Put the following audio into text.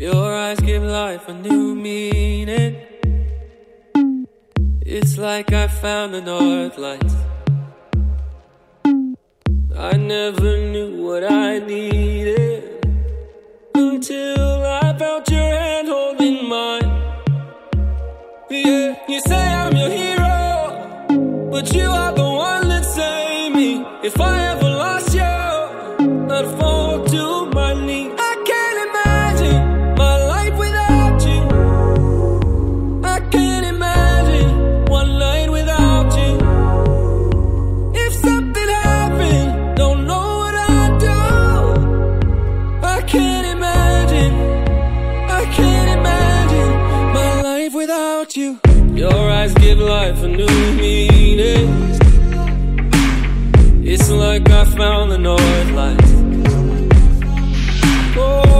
Your eyes give life a new meaning. It's like I found the North Lights. I never knew what I needed until I felt your hand holding mine. Yeah, you say I'm your hero, but you are the one that saved me. If I ever lost you, I'd fall to my knees. I can't imagine my life without you. I can't imagine one night without you. If something happened, don't know what I'd do. I can't imagine my life without you. Your eyes give life a new meaning. It's like I found the North Lights. Oh,